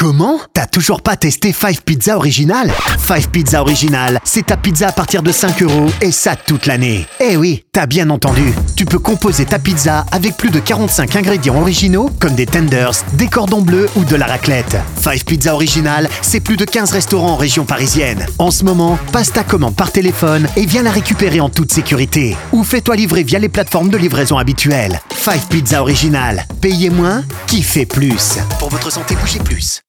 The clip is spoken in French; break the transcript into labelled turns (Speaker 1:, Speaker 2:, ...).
Speaker 1: Comment? T'as toujours pas testé 5 Pizza Original? 5 Pizza Original, c'est ta pizza à partir de 5 € et ça toute l'année. Eh oui, t'as bien entendu. Tu peux composer ta pizza avec plus de 45 ingrédients originaux comme des tenders, des cordons bleus ou de la raclette. 5 Pizza Original, c'est plus de 15 restaurants en région parisienne. En ce moment, passe ta commande par téléphone et viens la récupérer en toute sécurité. Ou fais-toi livrer via les plateformes de livraison habituelles. 5 Pizza Original. Payez moins, kiffez plus. Pour votre santé, bougez plus.